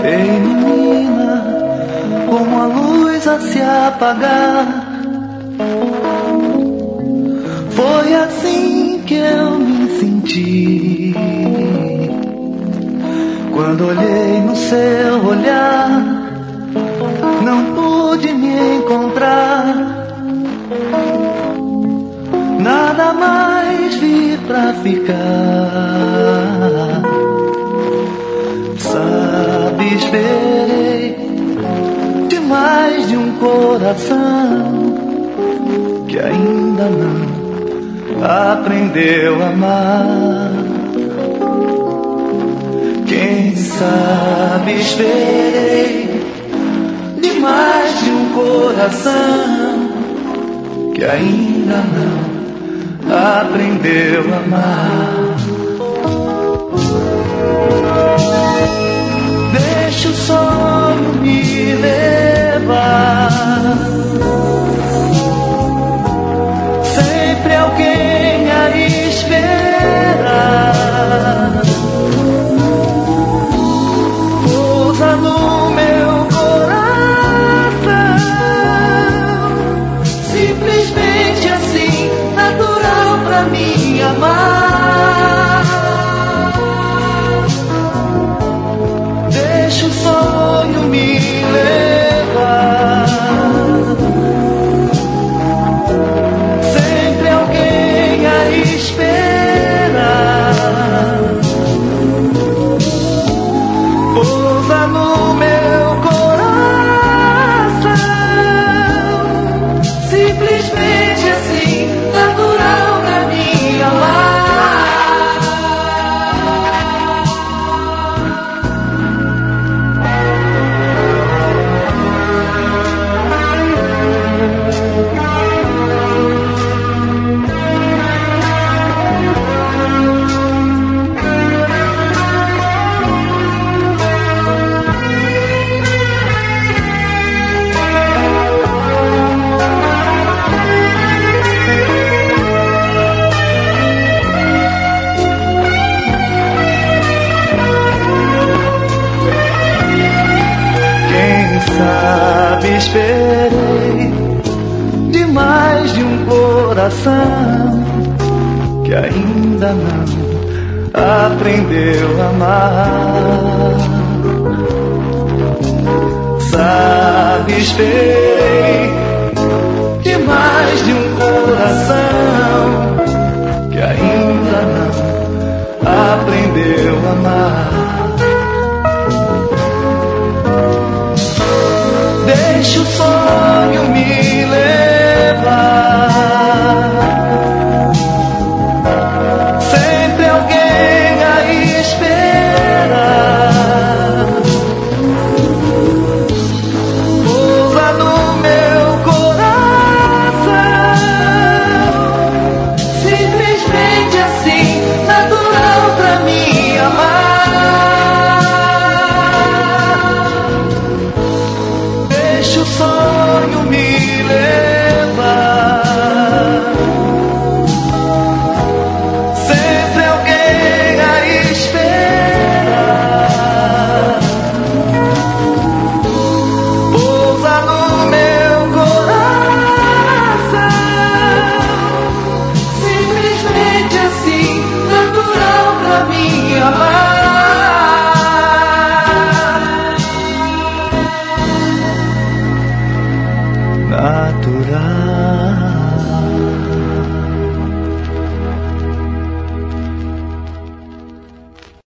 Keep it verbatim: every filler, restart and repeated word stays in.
Ei, menina, como a luz a se apagar, foi assim que eu me senti quando olhei no seu olhar. Não pude me encontrar, nada mais vi pra ficar. Sabe, esperei demais de um coração que ainda não aprendeu a amar. Quem sabe, esperei demais de um coração que ainda não aprendeu a amar. Deixa o sonho me levar, sempre alguém a esperar. Pousa no meu coração, simplesmente assim, natural pra mim amar. Deixa o sonho me levar, sempre alguém a esperar. Pousa no meu coração, simplesmente assim, natural pra mim amar. Sabe, esperei demais de um coração que ainda não aprendeu a amar. Sabe, esperei demais de um coração que ainda não aprendeu a amar. Deixa o sonho me levar, sempre alguém a esperar. Pousa no meu coração, simplesmente assim, natural pra mim amar. Deixa o sonho me levar, sempre alguém a esperar. Pousa no meu coração, simplesmente assim, natural pra mim amar. Natural.